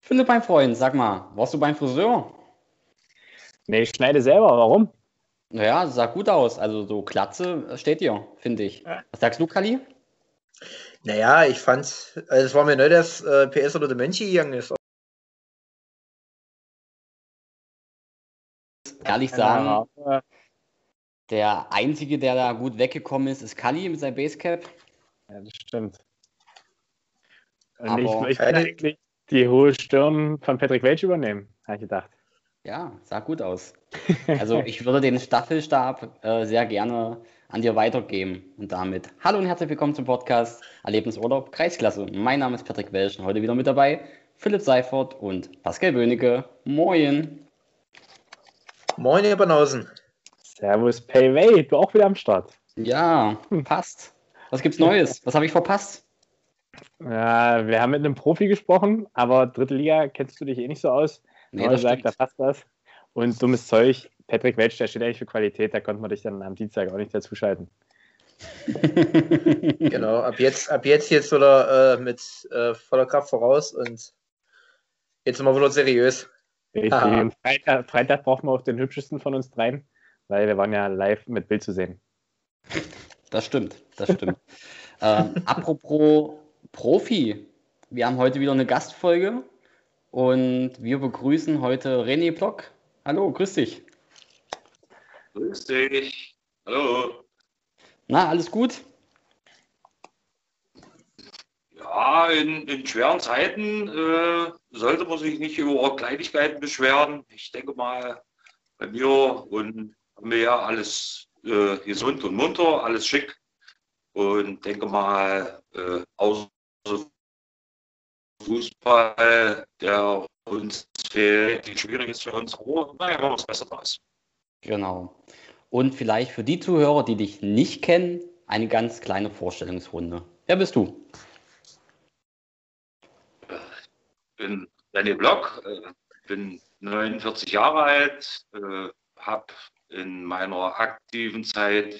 Philipp, mein Freund, sag mal, warst du beim Friseur? Nee, ich schneide selber. Warum? Naja, sah gut aus. Also so Glatze steht dir, finde ich. Ja. Was sagst du, Kali? Naja, ich fand, also es war mir neu, dass PS oder der Mönch gegangen ist. Ehrlich sagen, der Einzige, der da gut weggekommen ist, ist Kali mit seinem Basecap. Ja, das stimmt. Und Aber ich will eigentlich die hohe Stirn von Patrick Welch übernehmen, habe ich gedacht. ja, sah gut aus. Also ich würde den Staffelstab sehr gerne an dir weitergeben. Und damit hallo und herzlich willkommen zum Podcast Erlebnisurlaub Kreisklasse. Mein Name ist Patrick Welch und heute wieder mit dabei Philipp Seifert und Pascal Böhnecke. Moin. Moin, ihr Banausen. Servus, Payway, du auch wieder am Start. Ja, passt. Was gibt's Neues? Was habe ich verpasst? Ja, wir haben mit einem Profi gesprochen, aber dritte Liga kennst du dich eh nicht so aus. Nee, das gesagt, da stimmt. passt das. Und dummes Zeug, Patrick Welch, der steht eigentlich für Qualität, da konnte man dich dann am Dienstag auch nicht dazuschalten. Genau, ab jetzt soll er mit voller Kraft voraus und jetzt sind wir wieder seriös. Richtig. Und Freitag brauchen wir auch den hübschesten von uns dreien, weil wir waren ja live mit Bild zu sehen. Das stimmt. Apropos Profi, wir haben heute wieder eine Gastfolge und wir begrüßen heute René Block. Hallo, grüß dich. Grüß dich. Hallo. Na, alles gut? Ja, in schweren Zeiten sollte man sich nicht über Kleinigkeiten beschweren. Ich denke mal, bei mir und haben wir ja alles gesund und munter, alles schick. Und denke mal, außer Fußball, der uns fehlt, die schwierig ist für uns, aber naja, machen wir es besser draus. Genau. Und vielleicht für die Zuhörer, die dich nicht kennen, eine ganz kleine Vorstellungsrunde. Wer bist du? Ich bin René Block, bin 49 Jahre alt, habe in meiner aktiven Zeit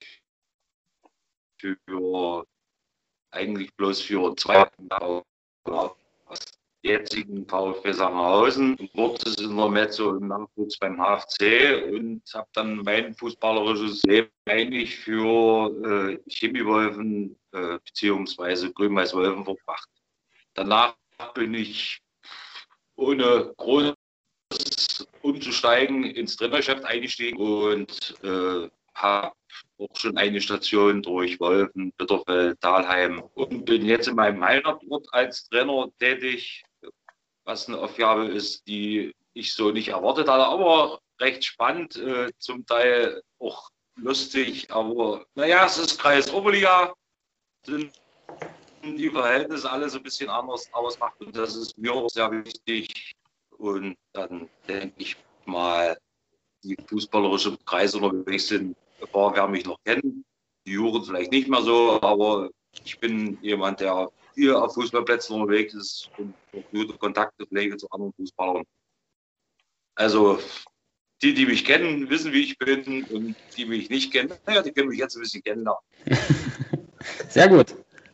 eigentlich bloß für 2 Jahre aus jetzigen VfB Sangerhausen, wurde es in der Mezzo im Nachwuchs beim HFC und habe dann mein fußballerisches Leben eigentlich für Chemiewolfen beziehungsweise Grün-Weiß-Wölfen verbracht. Danach bin ich ohne groß umzusteigen ins Trainergeschäft eingestiegen und habe auch schon eine Station durch Wolfen, Bitterfeld, Dahlheim und bin jetzt in meinem Heimatort als Trainer tätig, was eine Aufgabe ist, die ich so nicht erwartet hatte, aber recht spannend, zum Teil auch lustig, aber naja, es ist Kreis Oberliga, sind die Verhältnisse alle so ein bisschen anders ausmacht und das ist mir auch sehr wichtig. Und dann denke ich mal, die fußballerischen Kreise unterwegs sind, ein paar werden mich noch kennen, die Jugend vielleicht nicht mehr so, aber ich bin jemand, der hier auf Fußballplätzen unterwegs ist und gute Kontakte pflege zu anderen Fußballern. Also die mich kennen, wissen, wie ich bin und die mich nicht kennen, naja, die können mich jetzt ein bisschen kennenlernen. Sehr gut.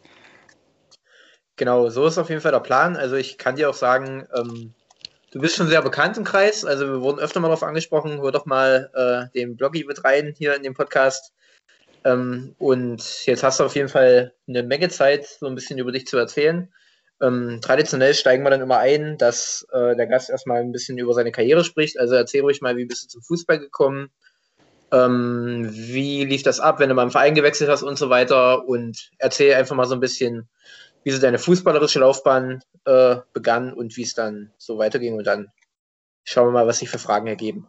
Genau, so ist auf jeden Fall der Plan. Also ich kann dir auch sagen, du bist schon sehr bekannt im Kreis. Also wir wurden öfter mal darauf angesprochen, hör doch mal den Bloggy mit rein hier in dem Podcast. Und jetzt hast du auf jeden Fall eine Menge Zeit, so ein bisschen über dich zu erzählen. Traditionell steigen wir dann immer ein, dass der Gast erstmal ein bisschen über seine Karriere spricht. Also erzähl ruhig mal, wie bist du zum Fußball gekommen? Wie lief das ab, wenn du mal im Verein gewechselt hast und so weiter? Und erzähl einfach mal so ein bisschen, wie so deine fußballerische Laufbahn begann und wie es dann so weiterging. Und dann schauen wir mal, was sich für Fragen ergeben.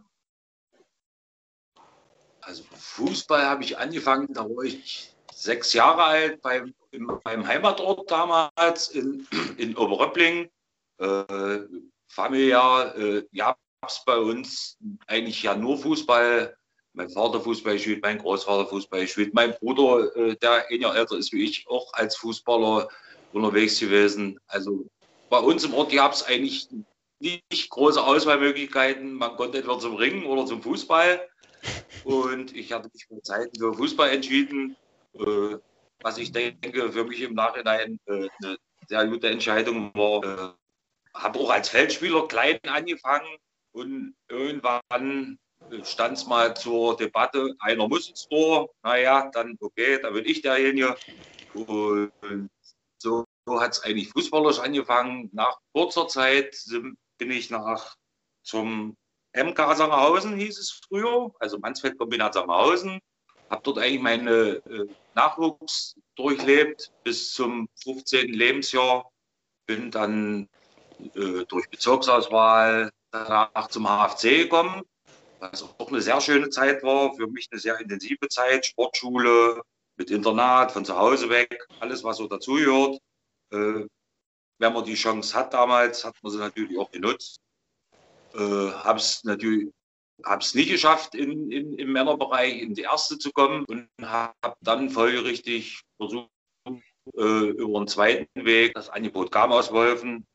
Also Fußball habe ich angefangen, da war ich 6 Jahre alt, in meinem Heimatort damals in Oberröppling. Familiär gab es bei uns eigentlich ja nur Fußball. Mein Vater Fußball gespielt, mein Großvater Fußball gespielt, mein Bruder, der ein Jahr älter ist wie ich, auch als Fußballer unterwegs gewesen. Also bei uns im Ort gab es eigentlich nicht große Auswahlmöglichkeiten. Man konnte entweder zum Ringen oder zum Fußball. Und ich hatte mich für Zeiten für Fußball entschieden, was ich denke für mich im Nachhinein eine sehr gute Entscheidung war. habe auch als Feldspieler klein angefangen und irgendwann stand es mal zur Debatte, einer muss ins Tor. Naja, dann okay, da bin ich derjenige. Und so hat es eigentlich fußballerisch angefangen. Nach kurzer Zeit bin ich zum MK Sangerhausen, hieß es früher, also Mansfeld-Kombinat Sangerhausen. Habe dort eigentlich meine Nachwuchs durchlebt bis zum 15. Lebensjahr. Bin dann durch Bezirksauswahl danach zum HFC gekommen, was auch eine sehr schöne Zeit war, für mich eine sehr intensive Zeit, Sportschule mit Internat, von zu Hause weg, alles was so dazugehört. Wenn man die Chance hat damals, hat man sie natürlich auch genutzt. Habe es nicht geschafft, im Männerbereich in die erste zu kommen und habe dann folgerichtig versucht, über einen zweiten Weg, das Angebot kam aus Wolfen.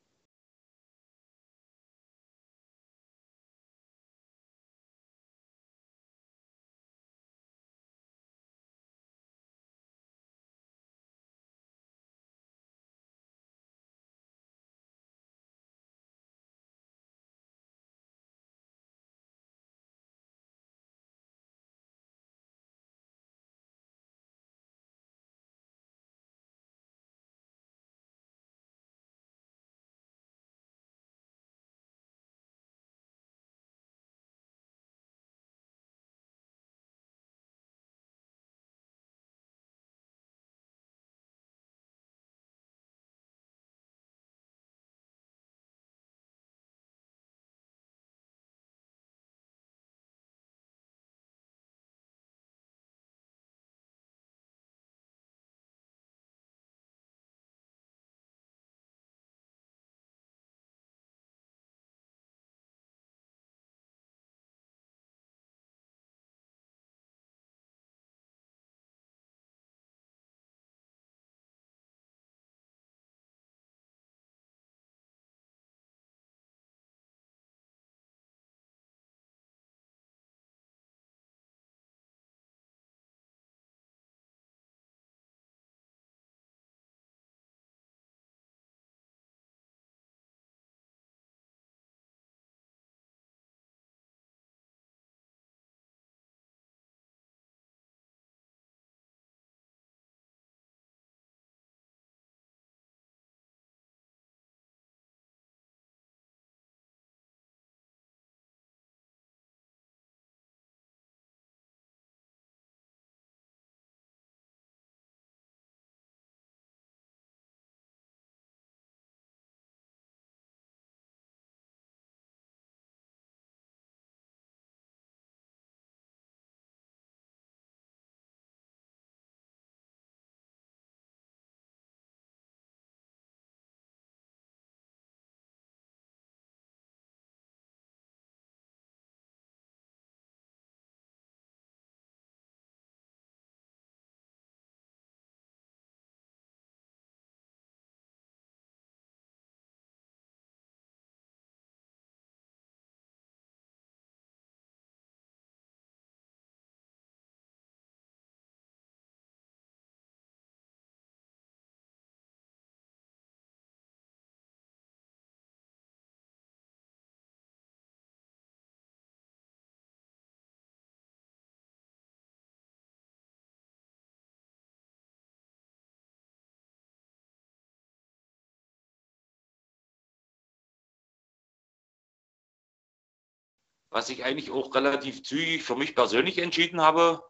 Was ich eigentlich auch relativ zügig für mich persönlich entschieden habe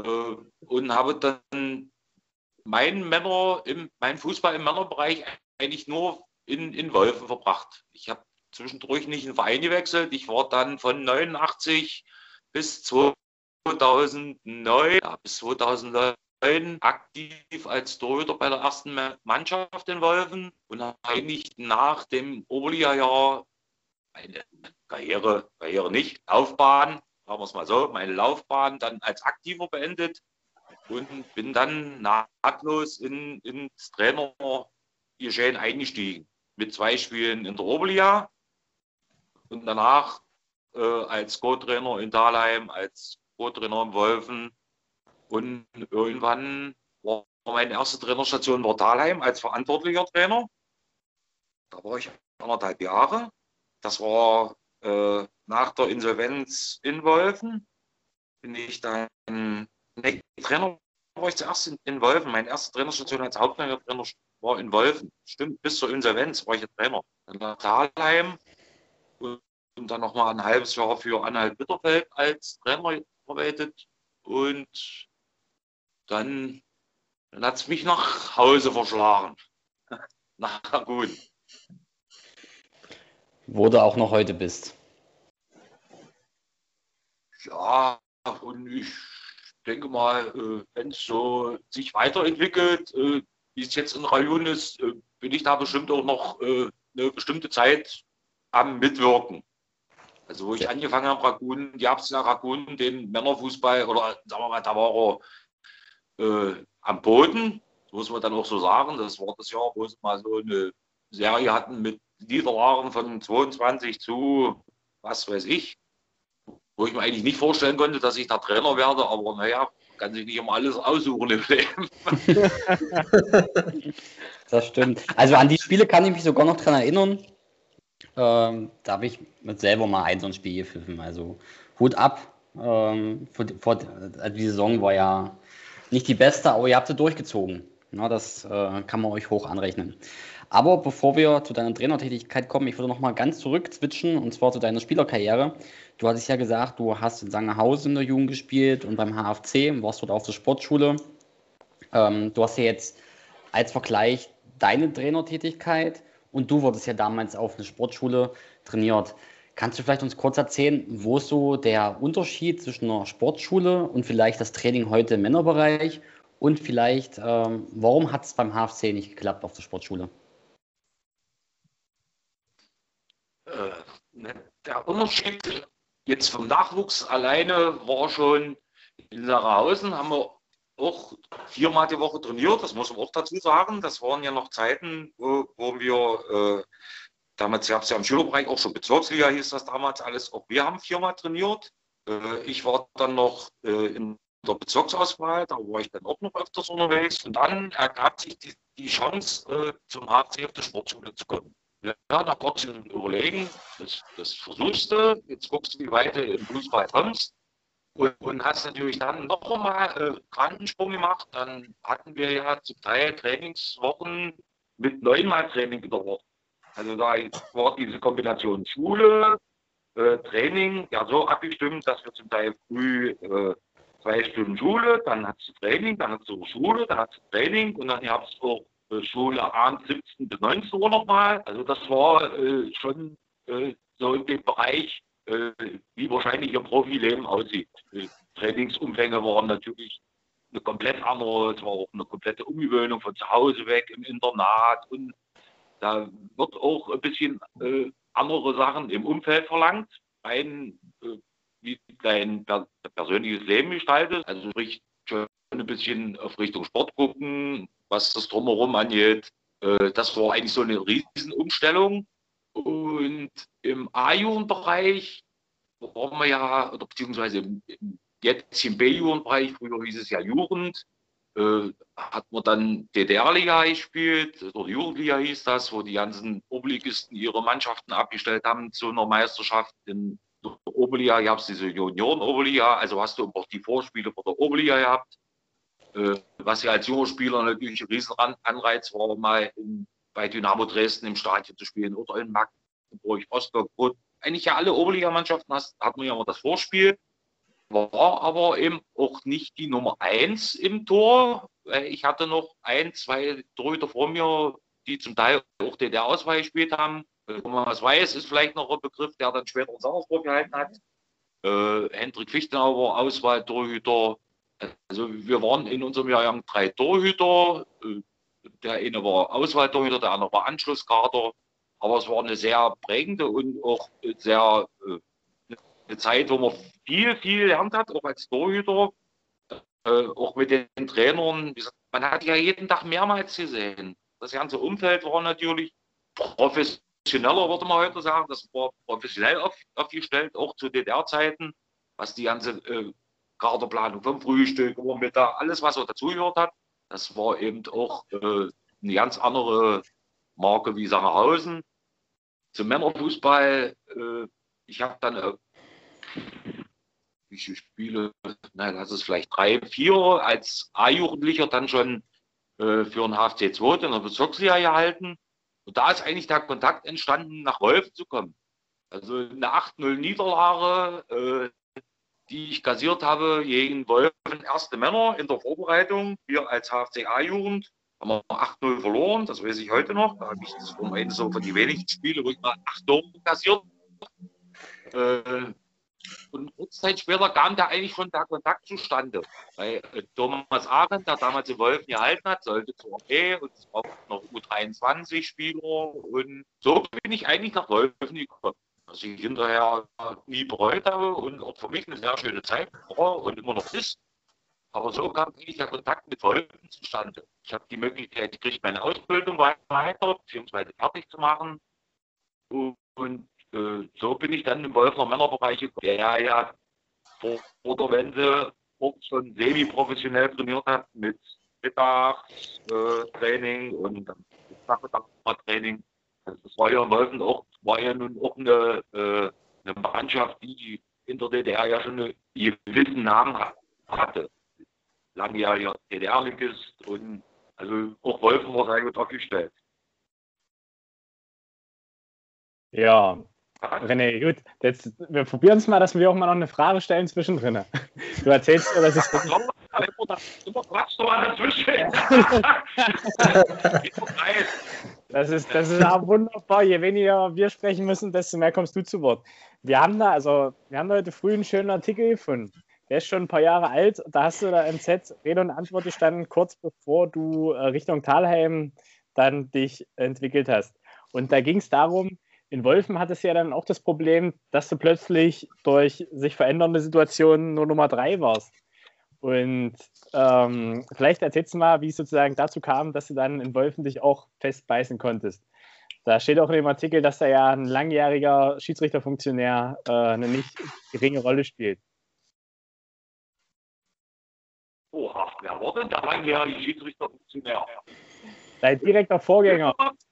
und habe dann mein Fußball im Männerbereich eigentlich nur in Wolfen verbracht. Ich habe zwischendurch nicht einen Verein gewechselt. Ich war dann von 89 bis 2009, ja, bis 2009 aktiv als Torhüter bei der ersten Mannschaft in Wolfen und habe eigentlich nach dem Oberliga-Jahr meine Karriere nicht, Laufbahn, sagen wir es mal so, meine Laufbahn dann als Aktiver beendet und bin dann nahtlos ins Trainergeschehen eingestiegen. Mit 2 Spielen in der Oberliga und danach als Co-Trainer in Dahlheim, als Co-Trainer in Wolfen und irgendwann war meine erste Trainerstation in Dahlheim als verantwortlicher Trainer. Da war ich 1,5 Jahre. Das war nach der Insolvenz in Wolfen. Bin ich dann Trainer, war ich zuerst in Wolfen. Meine erste Trainerstation als Haupttrainer war in Wolfen. Stimmt, bis zur Insolvenz war ich Trainer. Dann nach Dahlheim und dann nochmal ein halbes Jahr für Anhalt-Bitterfeld als Trainer gearbeitet. Und dann hat es mich nach Hause verschlagen. Na gut. Wo du auch noch heute bist. Ja, und ich denke mal, wenn es so sich weiterentwickelt, wie es jetzt in Rayun ist, bin ich da bestimmt auch noch eine bestimmte Zeit am Mitwirken. Also wo ich angefangen habe, Rakun, die Erbsen Rakun, den Männerfußball, oder sagen wir mal, da war er am Boden, muss man dann auch so sagen. Das war das Jahr, wo sie mal so eine Serie hatten mit Niederlagen von 22 zu was weiß ich, wo ich mir eigentlich nicht vorstellen konnte, dass ich da Trainer werde, aber naja, kann sich nicht immer alles aussuchen im Leben. Das stimmt. Also an die Spiele kann ich mich sogar noch dran erinnern. Da habe ich mit selber mal so ein Spiel gepfiffen. Also Hut ab. Die Saison war ja nicht die beste, aber ihr habt sie durchgezogen. Na, das kann man euch hoch anrechnen. Aber bevor wir zu deiner Trainertätigkeit kommen, ich würde noch mal ganz zurück switchen, und zwar zu deiner Spielerkarriere. Du hattest ja gesagt, du hast in Sangerhausen in der Jugend gespielt und beim HFC, warst dort auf der Sportschule. Du hast ja jetzt als Vergleich deine Trainertätigkeit und du wurdest ja damals auf eine Sportschule trainiert. Kannst du vielleicht uns kurz erzählen, wo ist so der Unterschied zwischen einer Sportschule und vielleicht das Training heute im Männerbereich und vielleicht, warum hat es beim HFC nicht geklappt auf der Sportschule? Der Unterschied jetzt vom Nachwuchs alleine war schon in Sangerhausen, haben wir auch 4-mal die Woche trainiert, das muss man auch dazu sagen. Das waren ja noch Zeiten, wo wir damals gab es ja im Schülerbereich auch schon Bezirksliga, hieß das damals alles. Auch wir haben 4-mal trainiert. Ich war dann noch in der Bezirksauswahl, da war ich dann auch noch öfters unterwegs. Und dann ergab sich die Chance, zum HFC auf die Sportschule zu kommen. Ja, nach kurzem Überlegen, das versuchst du, jetzt guckst du, wie weit du im Fußball kommst. Und hast natürlich dann noch einmal Quantensprung gemacht. Dann hatten wir ja zum Teil Trainingswochen mit 9-mal Training in der Woche. Also da war diese Kombination Schule, Training ja so abgestimmt, dass wir zum Teil früh 2 Stunden Schule, dann hat es Training, dann hat es Schule, dann hat es Training und dann gab es auch Schule abends 17 bis 19 Uhr nochmal. Also das war schon so in dem Bereich, wie wahrscheinlich Ihr Profileben aussieht. Trainingsumfänge waren natürlich eine komplett andere, es war auch eine komplette Umgewöhnung von zu Hause weg im Internat und da wird auch ein bisschen andere Sachen im Umfeld verlangt, wie dein persönliches Leben gestaltet. Also sprich schon ein bisschen auf Richtung Sport gucken, was das Drumherum angeht. Das war eigentlich so eine Riesenumstellung. Und im A-Jugendbereich waren wir ja, oder beziehungsweise jetzt im B-Jugendbereich, früher hieß es ja Jugend, hat man dann DDR-Liga gespielt, oder Jugendliga hieß das, wo die ganzen Oberligisten ihre Mannschaften abgestellt haben zu einer Meisterschaft. In der Oberliga gab es diese Junioren-Oberliga, also hast du auch die Vorspiele vor der Oberliga gehabt. Was ja als junger Spieler natürlich ein riesen Anreiz war, mal bei Dynamo Dresden im Stadion zu spielen oder in Magdeburg, Rostock. Eigentlich ja alle Oberligamannschaften hat man ja immer das Vorspiel. War aber eben auch nicht die Nummer 1 im Tor. Ich hatte noch 1, 2 Torhüter vor mir, die zum Teil auch DDR-Auswahl gespielt haben. Thomas Weiß ist vielleicht noch ein Begriff, der dann später in Sangersdorf gehalten hat. Hendrik Fichtenauer, Auswahl-Torhüter. Also wir waren in unserem Jahrgang 3 Torhüter. Der eine war Auswahltorhüter, der andere war Anschlusskader. Aber es war eine sehr prägende und auch sehr eine Zeit, wo man viel gelernt hat, auch als Torhüter, auch mit den Trainern. Man hat ja jeden Tag mehrmals gesehen. Das ganze Umfeld war natürlich professioneller, würde man heute sagen. Das war professionell aufgestellt, auch zu DDR-Zeiten, was die ganze Kaderplanung vom Frühstück, vom Mittag, alles, was so dazugehört hat. Das war eben auch eine ganz andere Marke wie Sangerhausen. zum Männerfußball, ich habe dann wie viele Spiele, lass es vielleicht 3, 4 als A-Jugendlicher dann schon für den HFC 2 in der Bezirksliga gehalten. Und da ist eigentlich der Kontakt entstanden, nach Wolfen zu kommen. Also eine 8-0 Niederlage, die ich kassiert habe gegen Wolfen erste Männer in der Vorbereitung. Wir als HFC A-Jugend haben wir 8-0 verloren, das weiß ich heute noch. Da habe ich das vom Ende so von die wenigsten Spiele, wo ich mal 8 Tore kassiert. Und kurze Zeit später kam da eigentlich schon der Kontakt zustande. Weil Thomas Arendt, der damals in Wolfen gehalten hat, sollte zur OP und es braucht noch U23-Spieler. Und so bin ich eigentlich nach Wolfen gekommen. Was ich hinterher nie bereut habe und auch für mich eine sehr schöne Zeit war und immer noch ist. Aber so kam eigentlich der Kontakt mit Wolfen zustande. Ich habe die Möglichkeit gekriegt, meine Ausbildung weiter bzw. fertig zu machen. Und so bin ich dann im Wolfener Männerbereich gekommen, der ja vor der Wende auch schon semi-professionell trainiert hat mit Mittagstraining und Nachmittagstraining. Also das war ja in Wolfen auch, war ja nun auch eine Mannschaft, die in der DDR ja schon einen gewissen Namen hatte. Langjähriger DDR-Ligist und also auch Wolfen war sehr gut aufgestellt. Ja, René, gut. Jetzt, wir probieren es mal, dass wir auch mal noch eine Frage stellen zwischendrin. Du erzählst mir, dass ich... Immer Quatsch doch mal dazwischen. Das ist auch wunderbar. Je weniger wir sprechen müssen, desto mehr kommst du zu Wort. Wir haben da heute früh einen schönen Artikel gefunden. Der ist schon ein paar Jahre alt. Da hast du da im Set Rede und Antwort gestanden, kurz bevor du Richtung Thalheim dann dich entwickelt hast. Und da ging es darum, in Wolfen hat es ja dann auch das Problem, dass du plötzlich durch sich verändernde Situationen nur Nummer 3 warst. Und vielleicht erzählst du mal, wie es sozusagen dazu kam, dass du dann in Wolfen dich auch festbeißen konntest. Da steht auch in dem Artikel, dass da ja ein langjähriger Schiedsrichterfunktionär eine nicht geringe Rolle spielt. Oha, wer war denn der langjährige Schiedsrichterfunktionär? Dein direkter Vorgänger.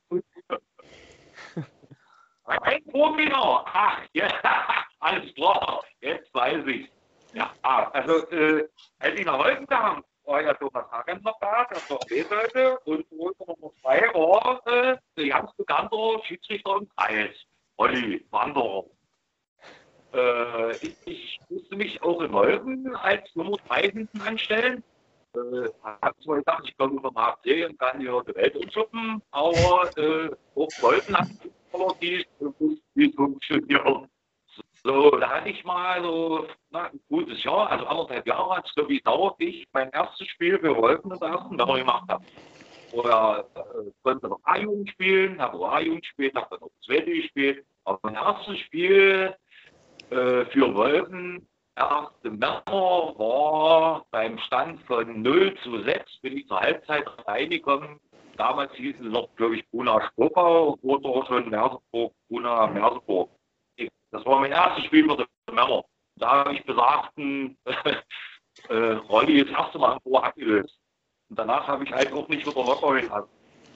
Ein Vorgänger! Ach, ja, alles klar, jetzt weiß ich. Ja, also, als ich nach Wolfen kam, war ja Thomas Hagen noch da, der zur OP sollte, und Nummer 2 war ein ganz bekannter Schiedsrichter im Kreis, Olli Wanderer. Ich musste mich auch in Wolfen als Nummer 3 hinten anstellen. Habe zwar gedacht, ich komme über den HFC und kann hier die Welt umschuppen, aber auch Wolfen hat die funktioniert. So, da hatte ich mal so ein gutes Jahr, also 1,5 Jahre hat es, glaube ich, dauert, ich mein erstes Spiel für Wolfen in der ersten Männer gemacht habe. Vorher konnte noch A-Jugend spielen, habe auch A-Jugend gespielt, habe dann auch zweite gespielt. Aber mein erstes Spiel für Wolfen, erste Männer, war beim Stand von 0:6, bin ich zur Halbzeit reingekommen. Damals hieß es noch, glaube ich, Bruna Spokau oder schon Merseburg, Bruna Merseburg. Das war mein erstes Spiel für die Männer. Da habe ich besagten Rolli das erste Mal im Tor abgelöst. Und danach habe ich halt auch nicht wieder locker gehabt.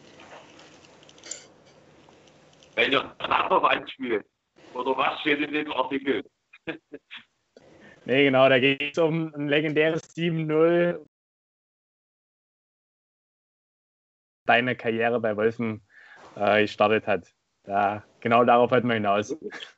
Wenn ihr danach noch anspielt. Oder was steht in dem Artikel? Nee, genau, da geht es um ein legendäres 7-0. Deine Karriere bei Wolfen gestartet hat. Da, genau darauf wollten wir hinaus.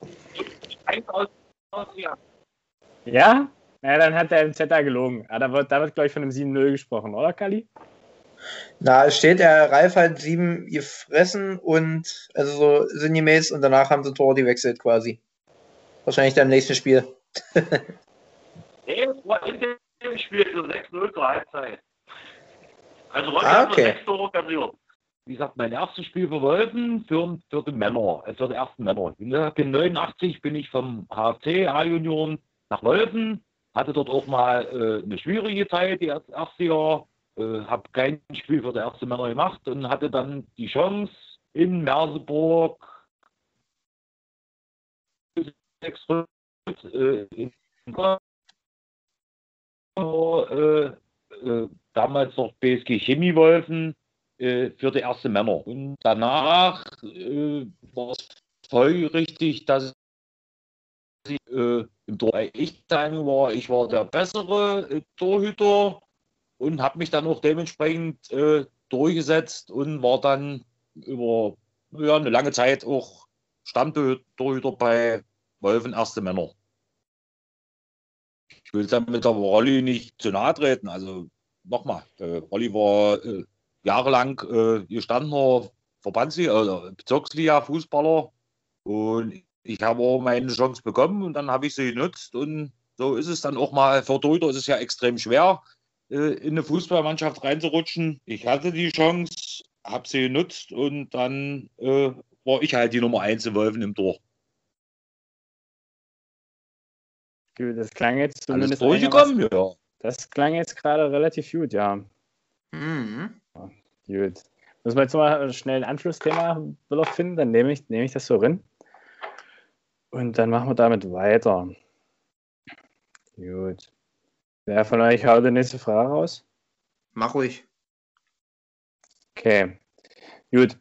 Ja? Ja, dann hat der MZ da gelogen. Ja, da wird glaube ich, von einem 7-0 gesprochen, oder, Kali? Na, es steht, der Ralf hat 7 gefressen und, also so sinngemäß, und danach haben sie Tore gewechselt quasi. Wahrscheinlich dann im nächsten Spiel. Nee, es war in dem Spiel für 6-0 zur Halbzeit. Also Ronny hat nur 6 Tore kassiert. Wie gesagt, mein erstes Spiel für Wolfen für die Männer, für die ersten Männer. In 1989 bin ich vom HFC A-Junioren nach Wolfen, hatte dort auch mal eine schwierige Zeit, das erste Jahr, habe kein Spiel für die ersten Männer gemacht und hatte dann die Chance in Merseburg damals noch BSG Chemie Wolfen für die erste Männer. Und danach war es folgerichtig, dass im Tor ich sagen war, ich war der bessere Torhüter und habe mich dann auch dementsprechend durchgesetzt und war dann über eine lange Zeit auch Stammtorhüter bei Wölfen Erste Männer. Ich will damit aber Rolli nicht zu nahe treten. Also nochmal, Rolli war jahrelang gestandener Bezirksliga-Fußballer und ich habe auch meine Chance bekommen und dann habe ich sie genutzt und so ist es dann auch mal. Für Torhüter ist es ja extrem schwer, in eine Fußballmannschaft reinzurutschen. Ich hatte die Chance, habe sie genutzt und dann war ich halt die Nummer 1 in Wölfen im Tor. Das klang jetzt zumindest durchgekommen, ja. Das klang jetzt gerade relativ gut, ja. Mhm. Ja, gut. Müssen wir jetzt mal schnell ein Anschlussthema finden, dann nehme ich das so rein. Und dann machen wir damit weiter. Gut. Wer von euch haut die nächste Frage raus? Mach ruhig. Okay. Gut.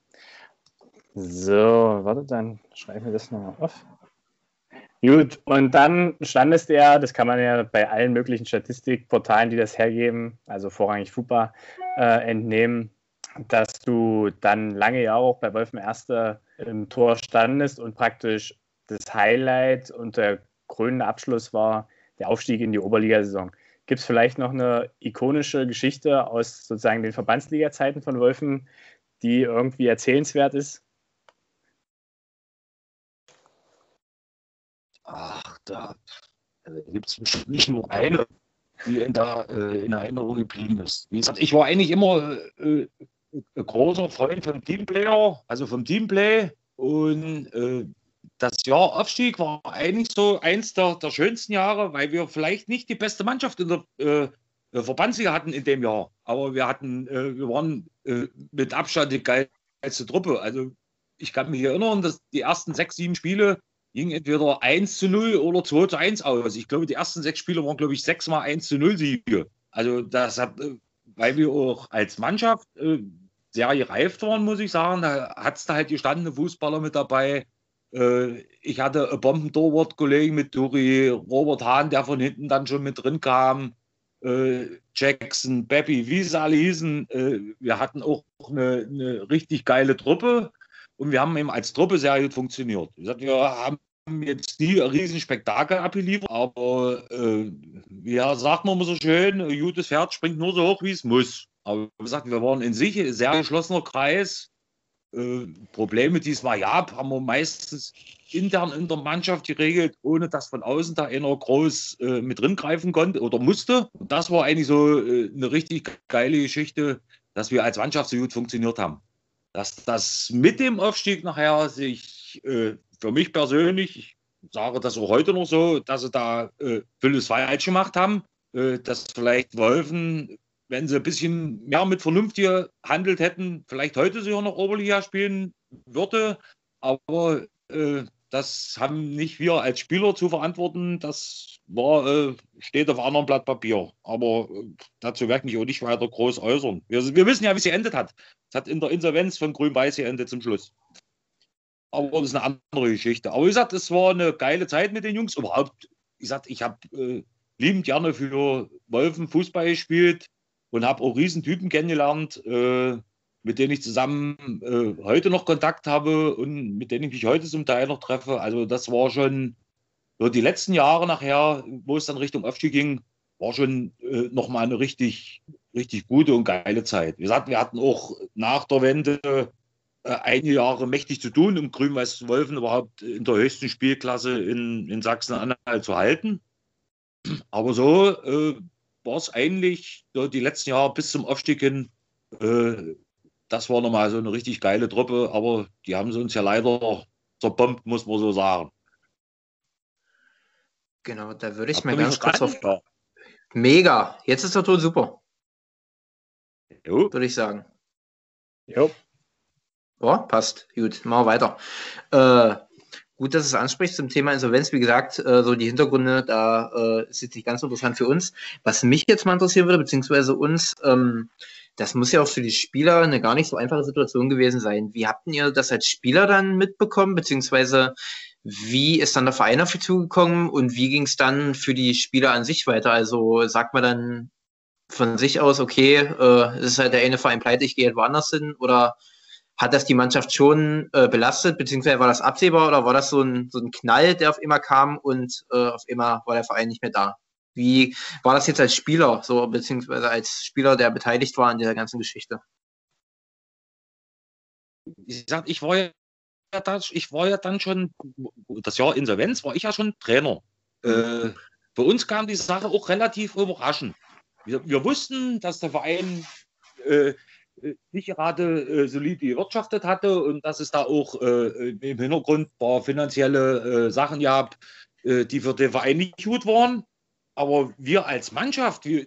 So, warte, dann schreiben wir das nochmal auf. Gut, und dann stand es ja, das kann man ja bei allen möglichen Statistikportalen, die das hergeben, also vorrangig FUPA, entnehmen, dass du dann lange Jahre auch bei Wölfen Erste im Tor standest und praktisch das Highlight und der krönende Abschluss war der Aufstieg in die Oberligasaison. Gibt es vielleicht noch eine ikonische Geschichte aus sozusagen den Verbandsliga-Zeiten von Wölfen, die irgendwie erzählenswert ist? Ach, da gibt es bestimmt nicht nur eine, die in Erinnerung geblieben ist. Wie gesagt, ich war eigentlich immer ein großer Freund vom Teamplayer, also vom Teamplay. Und das Jahr Aufstieg war eigentlich so eins der schönsten Jahre, weil wir vielleicht nicht die beste Mannschaft in der Verbandsliga hatten in dem Jahr. Aber wir waren mit Abstand die geilste Truppe. Also ich kann mich erinnern, dass die ersten 6, 7 Spiele ging entweder 1:0 oder 2:1 aus. Ich glaube, die ersten 6 Spiele waren, glaube ich, 6-mal 1:0 Siege. Also das hat, weil wir auch als Mannschaft sehr gereift waren, muss ich sagen. Da hat es da halt gestandene Fußballer mit dabei. Ich hatte einen Bombentorwart-Kollegen mit Duri, Robert Hahn, der von hinten dann schon mit drin kam. Jackson, Beppi, wie sie alle hießen. Wir hatten auch eine richtig geile Truppe. Und wir haben eben als Truppe sehr gut funktioniert. Wie gesagt, wir haben jetzt nie ein Riesenspektakel abgeliefert, aber wie sagt man immer so schön, ein gutes Pferd springt nur so hoch, wie es muss. Aber wie gesagt, wir waren in sich ein sehr geschlossener Kreis. Probleme, die es mal gab, haben wir meistens intern in der Mannschaft geregelt, ohne dass von außen da einer groß mit drin greifen konnte oder musste. Und das war eigentlich so eine richtig geile Geschichte, dass wir als Mannschaft so gut funktioniert haben. Dass das mit dem Aufstieg nachher sich für mich persönlich, ich sage das auch heute noch so, dass sie da vieles falsch gemacht haben, dass vielleicht Wölfen, wenn sie ein bisschen mehr mit Vernunft gehandelt hätten, vielleicht heute sogar noch Oberliga spielen würde. Aber das haben nicht wir als Spieler zu verantworten. Das steht auf einem anderen Blatt Papier. Aber dazu werde ich mich auch nicht weiter groß äußern. Wir wissen ja, wie sie endet hat. Es hat in der Insolvenz von Grün-Weiß geendet zum Schluss. Aber das ist eine andere Geschichte. Aber wie gesagt, es war eine geile Zeit mit den Jungs. Überhaupt, wie gesagt, ich habe liebend gerne für Wölfen Fußball gespielt und habe auch Riesentypen kennengelernt, mit denen ich zusammen heute noch Kontakt habe und mit denen ich mich heute zum Teil noch treffe. Also das war schon so die letzten Jahre nachher, wo es dann Richtung Aufstieg ging, war schon nochmal eine richtig, richtig gute und geile Zeit. Wie gesagt, wir hatten auch nach der Wende einige Jahre mächtig zu tun, um Grün-Weiß Wölfen überhaupt in der höchsten Spielklasse in Sachsen-Anhalt zu halten. Aber so war es eigentlich so die letzten Jahre bis zum Aufstieg hin. Das war nochmal so eine richtig geile Truppe, aber die haben sie uns ja leider zerbombt, muss man so sagen. Genau, da würde ich mal ganz kurz auf. Mega, jetzt ist der Ton super. Jo. Würde ich sagen. Jo. Ja, passt. Gut, machen wir weiter. Gut, dass es anspricht zum Thema Insolvenz. Wie gesagt, so die Hintergründe, da ist jetzt nicht ganz interessant für uns. Was mich jetzt mal interessieren würde, beziehungsweise uns, das muss ja auch für die Spieler eine gar nicht so einfache Situation gewesen sein. Wie habt ihr das als Spieler dann mitbekommen, beziehungsweise wie ist dann der Verein dafür zugekommen und wie ging es dann für die Spieler an sich weiter? Also sagt man dann von sich aus, okay, es ist halt der eine Verein pleite, ich gehe halt woanders hin, oder hat das die Mannschaft schon belastet, beziehungsweise war das absehbar oder war das so ein Knall, der auf immer kam und auf immer war der Verein nicht mehr da? Wie war das jetzt als Spieler, so beziehungsweise als Spieler, der beteiligt war an dieser ganzen Geschichte? Ich sag, ich war ja dann schon, das Jahr Insolvenz war ich ja schon Trainer. Für uns kam die Sache auch relativ überraschend. Wir wussten, dass der Verein nicht gerade solide gewirtschaftet hatte und dass es da auch im Hintergrund ein paar finanzielle Sachen gab, die für den Verein nicht gut waren. Aber wir als Mannschaft, wir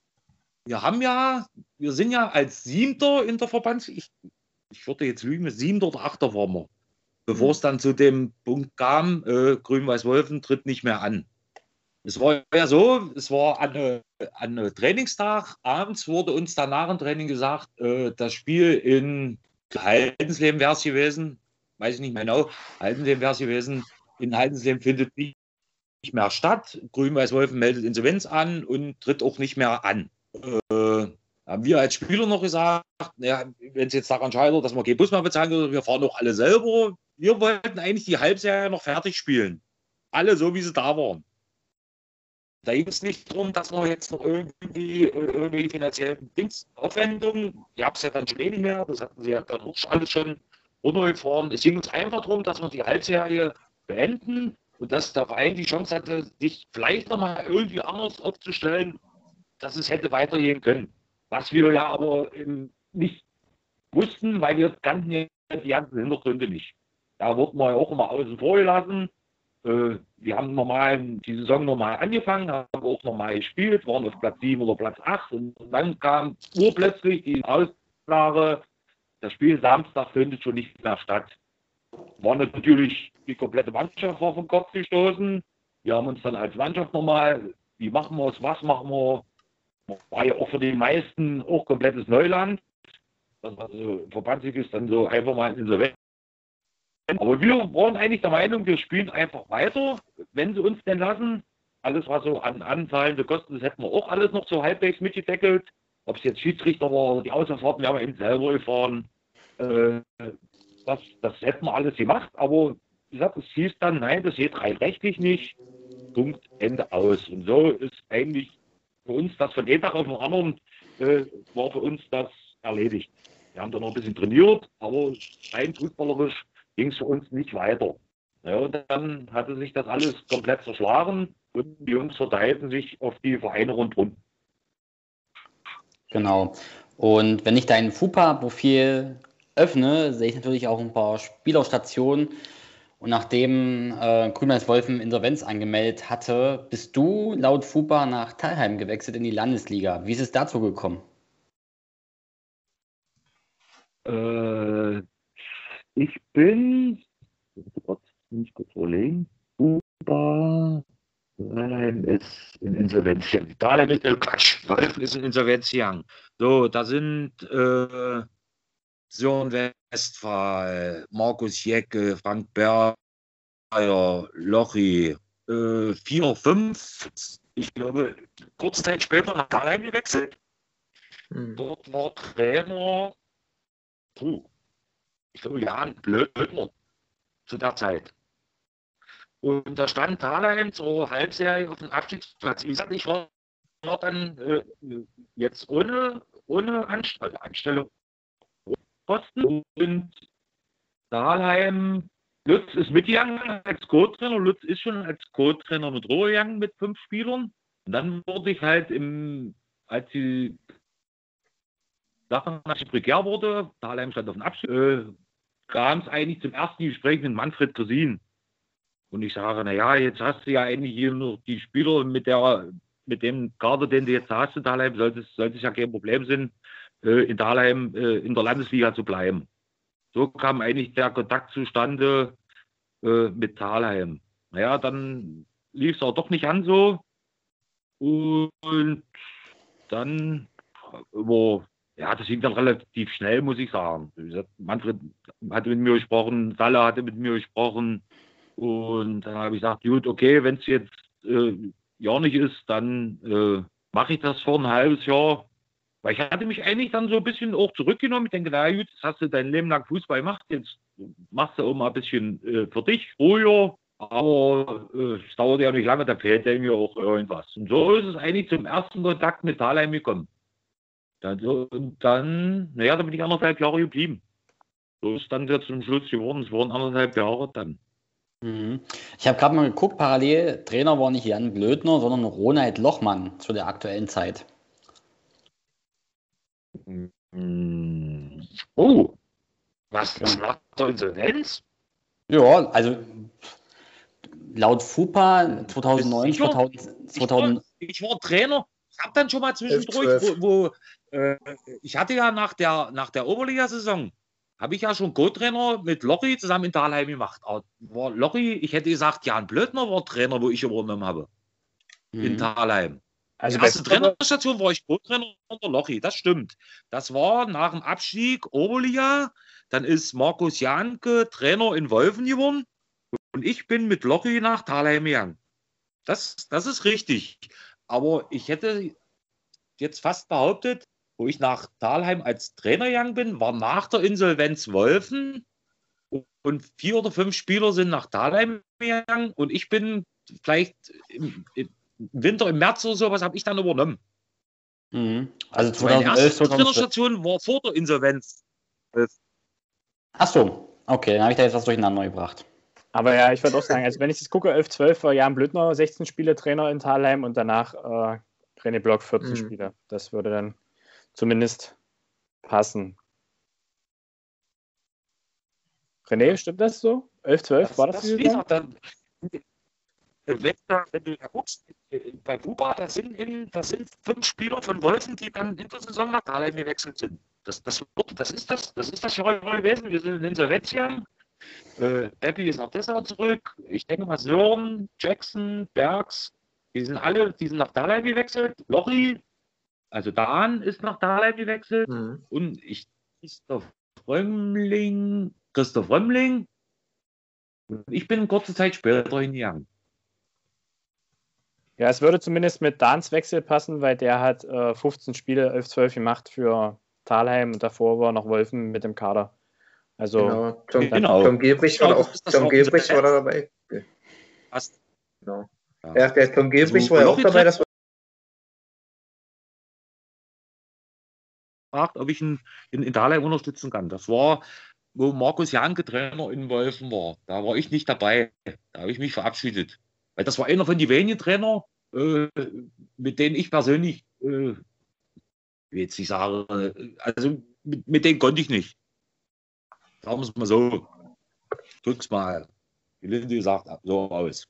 sind ja als Siebter in der ich würde jetzt lügen, 7. oder 8. waren wir. Bevor es dann zu dem Punkt kam, Grün-Weiß-Wolfen tritt nicht mehr an. Es war ja so, es war an einem Trainingstag, abends wurde uns dann nach dem Training gesagt, das Spiel in Heidensleben wäre es gewesen, weiß ich nicht mehr genau, Heidensleben wäre es gewesen, in Heidensleben findet nicht mehr statt, Grün-Weiß-Wolfen meldet Insolvenz an und tritt auch nicht mehr an. Haben wir als Spieler noch gesagt, ja, wenn es jetzt daran scheitert, dass wir keinen Bus mehr bezahlen, wir fahren doch alle selber. Wir wollten eigentlich die Halbserie noch fertig spielen. Alle so, wie sie da waren. Da ging es nicht darum, dass wir jetzt noch irgendwie finanzielle Aufwendungen, die gab es ja dann schon nicht mehr, das hatten sie ja dann auch alles schon runtergefahren. Es ging uns einfach darum, dass wir die Halbserie beenden und dass der Verein die Chance hatte, sich vielleicht nochmal irgendwie anders aufzustellen, dass es hätte weitergehen können. Was wir ja aber nicht wussten, weil wir kannten ja die ganzen Hintergründe nicht. Da wurden wir ja auch immer außen vor gelassen. Wir haben die Saison normal angefangen, haben auch normal gespielt, waren auf Platz 7 oder Platz 8 und dann kam urplötzlich die Aussage, das Spiel Samstag findet schon nicht mehr statt. War natürlich die komplette Mannschaft war vom Kopf gestoßen. Wir haben uns dann als Mannschaft nochmal, wie machen wir es, was machen wir, war ja auch für die meisten auch komplettes Neuland. Das also verbandsig ist dann so einfach mal Insolvenz. Aber wir waren eigentlich der Meinung, wir spielen einfach weiter, wenn sie uns denn lassen. Alles, was so an anfallende Kosten, das hätten wir auch alles noch so halbwegs mitgedeckelt. Ob es jetzt Schiedsrichter war oder die Auswärtsfahrten, wir haben eben selber gefahren. Das hätten wir alles gemacht, aber wie gesagt, es hieß dann, nein, das geht rein rechtlich nicht. Punkt, Ende aus. Und so ist eigentlich für uns das von einem Tag auf den anderen, war für uns das erledigt. Wir haben dann noch ein bisschen trainiert, aber rein fußballerisch ging es für uns nicht weiter. Ja, und dann hatte sich das alles komplett zerschlagen und die Jungs verteilten sich auf die Vereine rundherum. Genau. Und wenn ich dein FUPA-Profil öffne, sehe ich natürlich auch ein paar Spielerstationen. Und nachdem Grün-Weiß-Wolfen Insolvenz angemeldet hatte, bist du laut FUPA nach Thalheim gewechselt in die Landesliga. Wie ist es dazu gekommen? Ich bin, nicht kurz überlegen, FUPA, Thalheim ist in Insolvenz. Thalheim ist Wolfen ist in Insolvenz gegangen. So, da sind Sören Westphal, Markus Jäcke, Frank Berger, Lochi, 4, 5, ich glaube, kurze Zeit später nach Thalheim gewechselt. Dort war Trainer, ich glaube, Jan Blödner zu der Zeit. Und da stand Thalheim zur Halbserie auf dem Abstiegsplatz. Wie gesagt, ich war dann jetzt ohne Anstellung Posten und Thalheim, Lutz ist mitgegangen als Co-Trainer. Lutz ist schon als Co-Trainer mit Ruhe gegangen mit 5 Spielern. Und dann wurde ich halt als die Sache prekär wurde, Thalheim stand auf dem Abstieg, kam es eigentlich zum ersten Gespräch mit Manfred Tresin. Und ich sage, naja, jetzt hast du ja eigentlich hier noch die Spieler mit dem Kader, den du jetzt hast in Thalheim, sollte es ja kein Problem sein, in Thalheim in der Landesliga zu bleiben. So kam eigentlich der Kontakt zustande mit Thalheim. Naja, dann lief es auch doch nicht an so. Und dann über Ja, das ging dann relativ schnell, muss ich sagen. Wie gesagt, Manfred hatte mit mir gesprochen, Salle hatte mit mir gesprochen. Und dann habe ich gesagt, gut, okay, wenn es jetzt ja nicht ist, dann mache ich das vor ein halbes Jahr. Weil ich hatte mich eigentlich dann so ein bisschen auch zurückgenommen. Ich denke, na gut, jetzt hast du dein Leben lang Fußball gemacht, jetzt machst du auch mal ein bisschen für dich, ruhiger. Aber es dauert ja nicht lange, da fehlt mir auch irgendwas. Und so ist es eigentlich zum ersten Kontakt mit Thalheim gekommen. Und dann, naja, da bin ich 1,5 Jahre geblieben. So ist dann jetzt zum Schluss geworden. Es waren 1,5 Jahre dann. Mhm. Ich habe gerade mal geguckt, parallel, Trainer war nicht Jan Blödner, sondern Ronald Lochmann zu der aktuellen Zeit. Oh, was nach der Insolvenz? Ja, also laut FUPA 2009, Sicher? 2000, Ich war Trainer. Ich habe dann schon mal zwischendurch, 11, ich hatte ja nach der Oberliga-Saison, habe ich ja schon Co-Trainer mit Lochi zusammen in Thalheim gemacht. War Lochi, ich hätte gesagt, Jan Blödner war Trainer, wo ich übernommen habe. In Thalheim. Also Die erste Trainerstation war ich Co-Trainer unter Lochi, das stimmt. Das war nach dem Abstieg Oberliga. Dann ist Markus Janke Trainer in Wolfen geworden. Und ich bin mit Lochi nach Thalheim gegangen. Das ist richtig. Aber ich hätte jetzt fast behauptet, wo ich nach Thalheim als Trainer gegangen bin, war nach der Insolvenz Wolfen und 4 oder 5 Spieler sind nach Thalheim gegangen und ich bin vielleicht im Winter, im März oder sowas, habe ich dann übernommen. Also Meine 2011, erste 2012. Trainerstation war vor der Insolvenz. Ach so, okay, dann habe ich da jetzt was durcheinander gebracht. Aber ja, ich würde auch sagen, also wenn ich das gucke, 11, 12 war Jan Blödner 16 Spiele Trainer in Thalheim und danach René Block 14 Spiele. Das würde dann zumindest passen. René, stimmt das so? 11, 12 war das die Saison? Wenn du ja guckst, bei FUPA, das sind 5 Spieler von Wolfen, die dann in der Saison nach Thalheim gewechselt sind. Das ist das Jahr gewesen. Wir sind in Insolvenz gegangen. Beppi ist nach Dessau zurück. Ich denke mal Sören, Jackson, Bergs, die sind nach Thalheim gewechselt. Lochi, also Dan ist nach Thalheim gewechselt. Und Christoph Römmling. Und ich bin kurze Zeit später hingegangen. Ja, es würde zumindest mit Dans Wechsel passen, weil der hat 15 Spiele, 11, 12 gemacht für Thalheim und davor war noch Wolfen mit dem Kader. Also genau. Tom Gilbrich war da dabei. Passt. Genau. Ja, der Tom Gilbrich war ja auch dabei. Das gefragt, ob ich ihn in Thalheim unterstützen kann. Das war, wo Markus Janke Trainer in Wolfen war. Da war ich nicht dabei. Da habe ich mich verabschiedet. Weil das war einer von den wenigen Trainer, mit denen ich persönlich, jetzt nicht sagen, also mit denen konnte ich nicht. Sagen wir es mal so. Drück's mal, wie Lindy gesagt hat, so aus.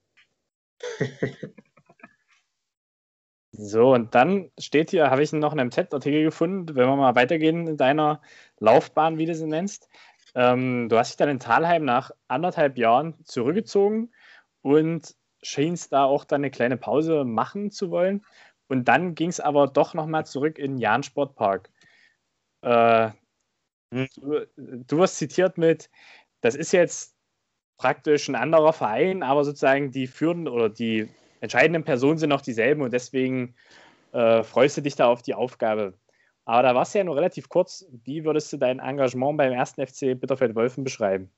So, und dann steht hier, habe ich noch einen MZ-Artikel gefunden, wenn wir mal weitergehen in deiner Laufbahn, wie du sie nennst. Du hast dich dann in Thalheim nach 1,5 Jahren zurückgezogen und schienst da auch dann eine kleine Pause machen zu wollen. Und dann ging es aber doch nochmal zurück in den Jahn Sportpark. Du wirst zitiert mit, das ist jetzt praktisch ein anderer Verein, aber sozusagen die führenden oder die entscheidenden Personen sind noch dieselben und deswegen freust du dich da auf die Aufgabe. Aber da war es ja nur relativ kurz. Wie würdest du dein Engagement beim 1. FC Bitterfeld-Wolfen beschreiben?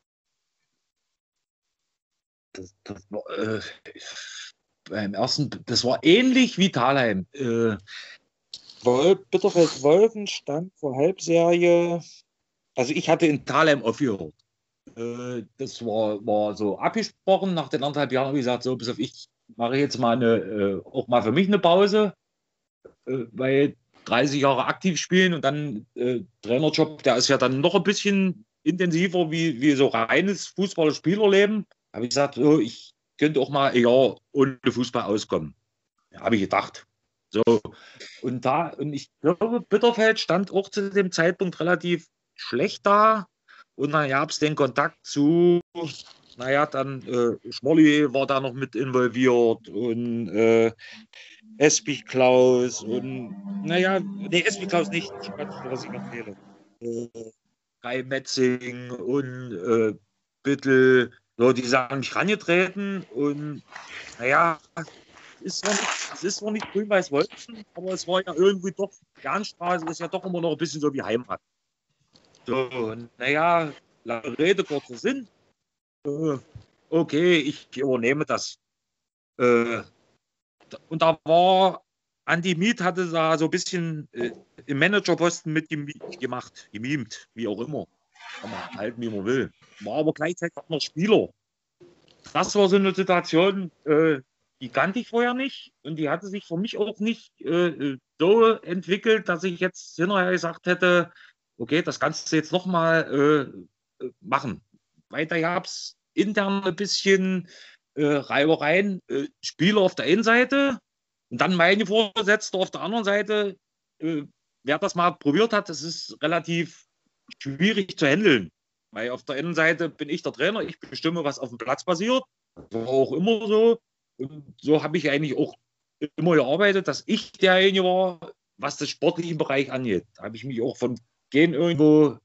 Das war ähnlich wie Thalheim. Bitterfeld-Wolfen stand vor Halbserie. Also ich hatte in Thalheim aufgehört. Das war so abgesprochen. Nach den 1,5 Jahren habe ich gesagt, so, bis auf ich mache jetzt mal auch mal für mich eine Pause, weil 30 Jahre aktiv spielen und dann Trainerjob, der ist ja dann noch ein bisschen intensiver wie so reines Fußball-Spielerleben. Habe ich gesagt, so, ich könnte auch mal ein Jahr ohne Fußball auskommen. Ja, habe ich gedacht. So, und ich glaube, Bitterfeld stand auch zu dem Zeitpunkt relativ schlecht da. Und dann gab es den Kontakt zu naja, dann Schmolli war da noch mit involviert und Espich Klaus und naja, nee, Espich Klaus nicht, was ich erzähle. Kai Metzing und Büttel, so, die sind an mich rangetreten und naja, es ist zwar nicht Grün-Weiß-Wolfen, aber es war ja irgendwie doch, Jernstraße ist ja doch immer noch ein bisschen so wie Heimat. So, naja, lange Rede, kurzer Sinn. Okay, ich übernehme das. Und da war Andi Miet, hatte da so ein bisschen im Managerposten mitgemacht, gemimt, wie auch immer. Kann man halten, wie man will. War aber gleichzeitig auch noch Spieler. Das war so eine Situation, die kannte ich vorher nicht und die hatte sich für mich auch nicht so entwickelt, dass ich jetzt hinterher gesagt hätte, okay, das kannst du jetzt nochmal machen. Weiter gab es intern ein bisschen Reibereien, Spieler auf der einen Seite und dann meine Vorgesetzte auf der anderen Seite. Wer das mal probiert hat, das ist relativ schwierig zu handeln. Weil auf der einen Seite bin ich der Trainer, ich bestimme, was auf dem Platz passiert. Das war auch immer so. Und so habe ich eigentlich auch immer gearbeitet, dass ich derjenige war, was das sportliche Bereich angeht. Da habe ich mich auch von gehen irgendwo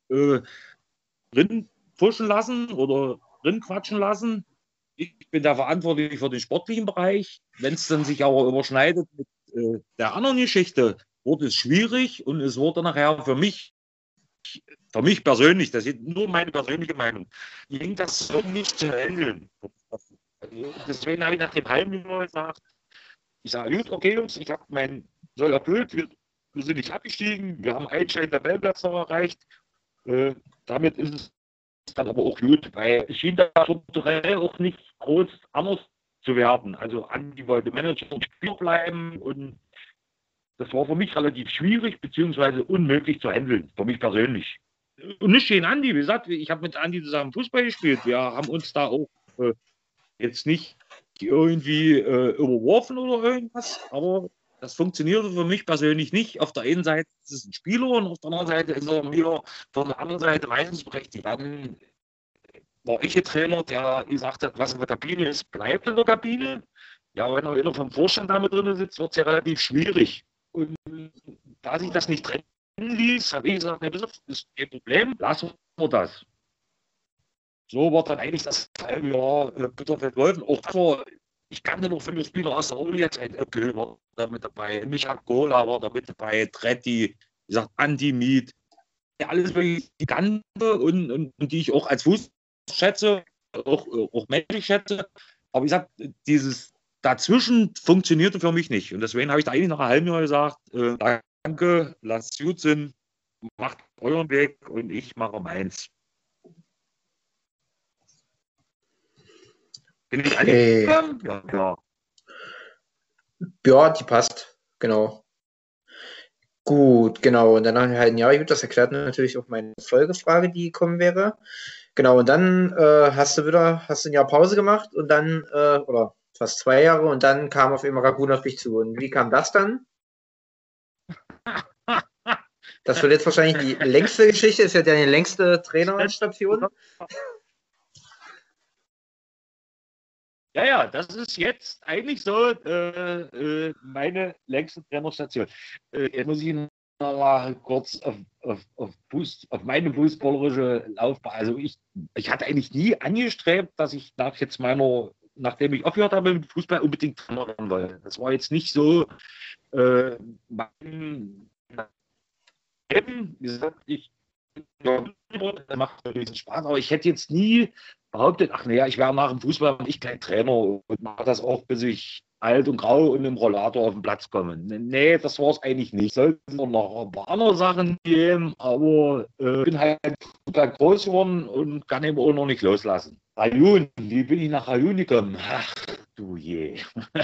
drin pushen lassen oder drin quatschen lassen. Ich bin da verantwortlich für den sportlichen Bereich. Wenn es dann sich aber überschneidet mit der anderen Geschichte, wurde es schwierig und es wurde nachher für mich persönlich, das ist nur meine persönliche Meinung, ging das so nicht zu handeln. Also deswegen habe ich nach dem halben Jahr gesagt, ich sage, gut, okay Jungs, ich habe mein Soll erfüllt, wir sind nicht abgestiegen, wir haben einen Tabellenplatz noch erreicht. Damit ist es dann aber auch gut, weil es schien da strukturell auch nicht groß anders zu werden. Also Andi wollte Manager und Spieler bleiben und das war für mich relativ schwierig beziehungsweise unmöglich zu handeln, für mich persönlich. Und nicht gegen Andi, wie gesagt, ich habe mit Andi zusammen Fußball gespielt. Wir haben uns da auch jetzt nicht irgendwie überworfen oder irgendwas, aber das funktionierte für mich persönlich nicht. Auf der einen Seite ist es ein Spieler und auf der anderen Seite ist er mir von der anderen Seite meistens berechtigt. Dann war ich ein Trainer, der gesagt hat, was in der Kabine ist, bleibt in der Kabine. Ja, wenn einer vom Vorstand damit drin sitzt, wird es ja relativ schwierig. Und da sich das nicht trennen ließ, habe ich gesagt, das ist kein Problem, lassen wir das. So war dann eigentlich das halbe Jahr Bitterfeld-Wolfen. Auch das war, ich kannte noch 5 Spieler aus der Oberliga-Zeit, Öpke war da mit dabei, Micha Gola war da mit dabei, Tretti, wie gesagt, Andi Miet. Ja, alles wirklich die kannte und die ich auch als Fuß schätze, auch menschlich schätze. Aber wie gesagt, dieses dazwischen funktionierte für mich nicht. Und deswegen habe ich da eigentlich nach einem halben Jahr gesagt, danke, lasst gut sein, macht euren Weg und ich mache meins. Bin ich angekommen? Ja. Ja, die passt, genau. Gut, genau. Und dann nach einem halben Jahr, gut, das erklärt natürlich auch meine Folgefrage, die kommen wäre. Genau, und dann hast du ein Jahr Pause gemacht und dann, oder fast 2 Jahre, und dann kam auf einmal Ragun auf dich zu. Und wie kam das dann? Das wird jetzt wahrscheinlich die längste Geschichte, ist ja deine längste Trainerstation. Ja, das ist jetzt eigentlich so meine längste Trainerstation. Jetzt muss ich noch mal kurz auf meine fußballerische Laufbahn. Also ich hatte eigentlich nie angestrebt, dass ich nachdem ich aufgehört habe mit Fußball, unbedingt Trainer werden wollte. Das war jetzt nicht so mein Leben. Wie gesagt, das macht natürlich Spaß, aber ich hätte jetzt nie behauptet, ach naja, ich wäre nach dem Fußball nicht kein Trainer und mache das auch, bis ich alt und grau und im Rollator auf den Platz komme. Nee, das war es eigentlich nicht. Sollten noch ein paar andere Sachen geben, aber bin halt groß geworden und kann eben auch noch nicht loslassen. Rayun, wie bin ich nach Rayun gekommen? Ach du je.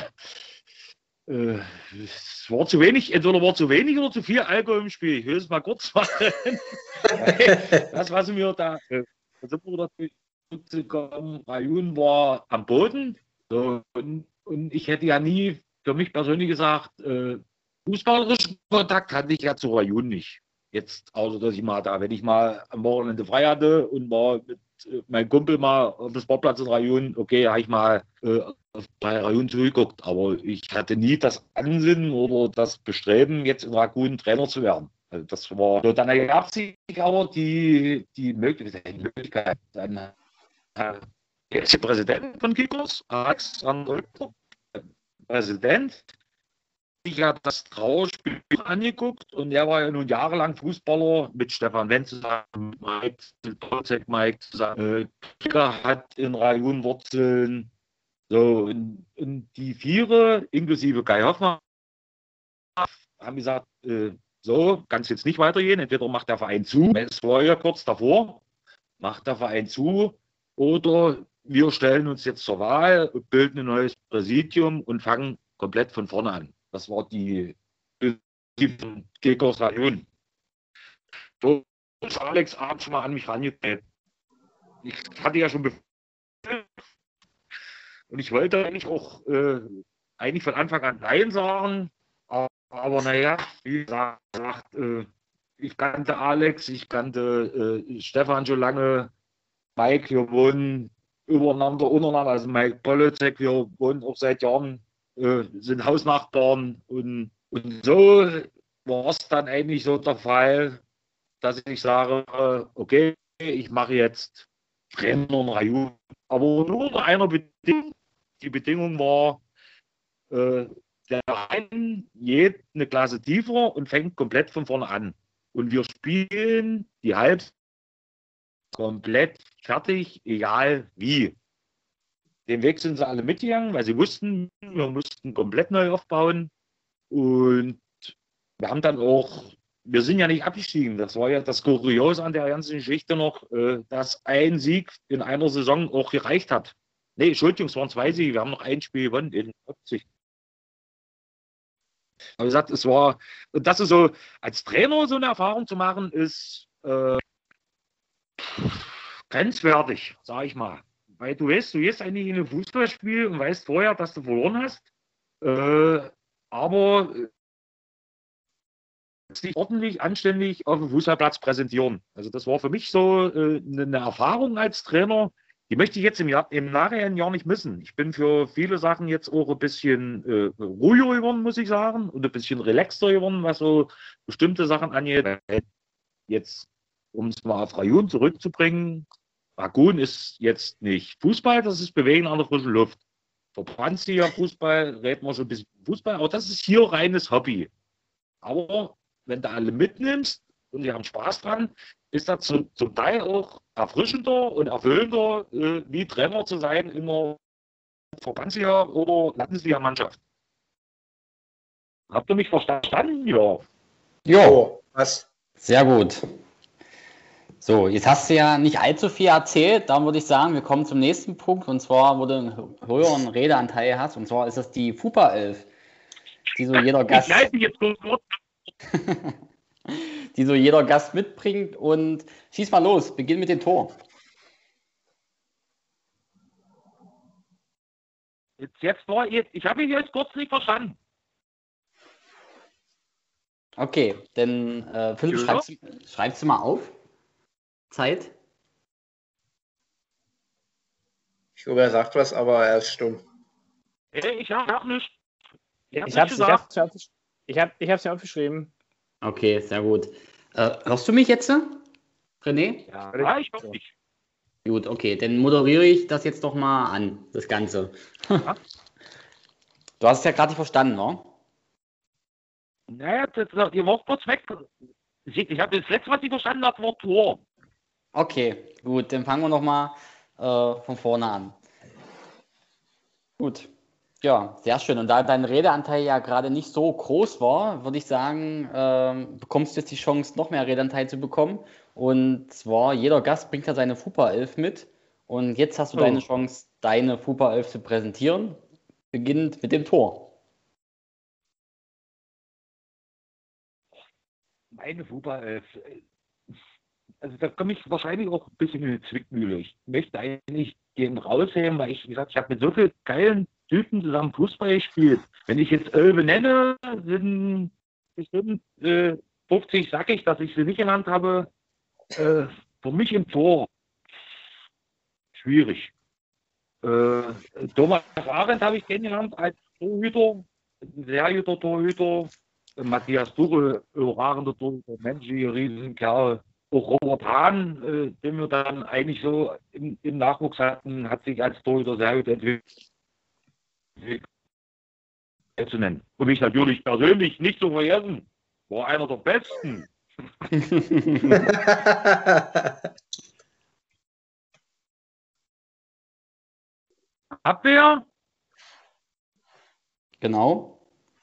Es war zu wenig, entweder war zu wenig oder zu viel Alkohol im Spiel. Ich will es mal kurz machen. Das, was mir da sind wir dazu gekommen, Rayun war am Boden. So, und ich hätte ja nie für mich persönlich gesagt, fußballerischen Kontakt hatte ich ja zu Rayun nicht. Jetzt, außer dass ich mal da, wenn ich mal am Wochenende frei hatte und mal mit mein Kumpel mal auf dem Sportplatz in Rayun, okay, habe ich mal bei Rayun zugeguckt, aber ich hatte nie das Ansinnen oder das Bestreben, jetzt in Rayun Trainer zu werden. Also das war so, dann ergab sich aber die Möglichkeit, dann jetzt der Präsident von Kickers, Alexander Rütter, Präsident. Ich habe das Trauerspiel angeguckt und er war ja nun jahrelang Fußballer mit Stefan Wendt zusammen, mit Polzek Mike zusammen. Kicker hat in Rayun Wurzeln. So, und die Viere, inklusive Kai Hoffmann, haben gesagt, so, kann es jetzt nicht weitergehen. Entweder macht der Verein zu, es war ja kurz davor, macht der Verein zu, oder wir stellen uns jetzt zur Wahl, bilden ein neues Präsidium und fangen komplett von vorne an. Das war die Kickers Rayun. So ist Alex abends mal an mich rangetreten. Ich hatte ja schon und ich wollte eigentlich auch eigentlich von Anfang an Nein sagen, aber naja, wie gesagt, ich kannte Alex, ich kannte Stefan schon lange, Mike, wir wohnen übereinander, untereinander, also Mike Polozek, wir wohnen auch seit Jahren, sind Hausnachbarn und so war es dann eigentlich so der Fall, dass ich sage, okay, ich mache jetzt Trainer in Rayun, aber nur unter einer Bedingung. Die Bedingung war, der Verein geht eine Klasse tiefer und fängt komplett von vorne an. Und wir spielen die Halbzeit komplett fertig, egal wie. Den Weg sind sie alle mitgegangen, weil sie wussten, wir mussten komplett neu aufbauen. Und wir haben dann auch, wir sind ja nicht abgestiegen. Das war ja das Kuriose an der ganzen Geschichte noch, dass ein Sieg in einer Saison auch gereicht hat. Nee, Entschuldigung, es waren 2 Siege. Wir haben noch ein Spiel gewonnen in Leipzig. Aber wie gesagt, es war, und das ist so, als Trainer so eine Erfahrung zu machen, ist grenzwertig, sage ich mal. Weil du weißt, du gehst eigentlich in ein Fußballspiel und weißt vorher, dass du verloren hast. Aber sich ordentlich, anständig auf dem Fußballplatz präsentieren. Also das war für mich so eine Erfahrung als Trainer, die möchte ich jetzt im Nachhinein ja nicht missen. Ich bin für viele Sachen jetzt auch ein bisschen ruhiger geworden, muss ich sagen, und ein bisschen relaxter geworden, was so bestimmte Sachen angeht. Jetzt, um es mal auf Rayun zurückzubringen, Rayun ist jetzt nicht Fußball, das ist Bewegen an der frischen Luft. Verbandsliga Fußball, reden wir schon ein bisschen Fußball, aber das ist hier reines Hobby. Aber wenn du alle mitnimmst und die haben Spaß dran, ist das zum Teil auch erfrischender und erfüllender, wie Trainer zu sein in einer Verbandsliga oder Landesliga-Mannschaft. Habt ihr mich verstanden? Ja. Jo, Was? sehr gut. So, jetzt hast du ja nicht allzu viel erzählt, da würde ich sagen, wir kommen zum nächsten Punkt, und zwar, wo du einen höheren Redeanteil hast, und zwar ist das die FUPA 11, die so jeder Gast... Ich halte mich jetzt kurz. die so jeder Gast mitbringt, und schieß mal los, beginn mit dem Tor. Ich habe mich jetzt kurz nicht verstanden. Okay, dann Philipp, schreibst du mal auf. Zeit. Ich glaube, er sagt was, aber er ist stumm. Ich habe nicht. Ich hab's ja aufgeschrieben. Okay, sehr gut. Hörst du mich jetzt, René? Ja, ich hoffe nicht. Gut, okay, dann moderiere ich das jetzt doch mal an, das Ganze. Ja. Du hast es ja gerade nicht verstanden, ne? Naja, die Wort kurz weg. Ich habe das letzte, was ich verstanden habe, war Tor. Okay, gut, dann fangen wir nochmal von vorne an. Gut, ja, sehr schön. Und da dein Redeanteil ja gerade nicht so groß war, würde ich sagen, bekommst du jetzt die Chance, noch mehr Redeanteil zu bekommen. Und zwar, jeder Gast bringt ja seine FUPA 11 mit. Und jetzt hast du deine Chance, deine FUPA 11 zu präsentieren. Beginnend mit dem Tor. Meine FUPA 11. Also da komme ich wahrscheinlich auch ein bisschen in die Zwickmühle. Ich möchte eigentlich den rausheben, weil ich gesagt, ich habe mit so vielen geilen Typen zusammen Fußball gespielt. Wenn ich jetzt 11 nenne, sind bestimmt 50, sag ich, dass ich sie nicht genannt habe. Für mich im Tor. schwierig. Thomas Arendt habe ich kennengelernt als Torhüter, sehr guter Torhüter. Matthias Tuchel, überragender Torhüter, menschlicher Riesenkerl. Auch Robert Hahn, den wir dann eigentlich so im Nachwuchs hatten, hat sich als Torhüter sehr gut entwickelt zu nennen. Und mich natürlich persönlich nicht zu vergessen, war einer der Besten. Abwehr? Genau.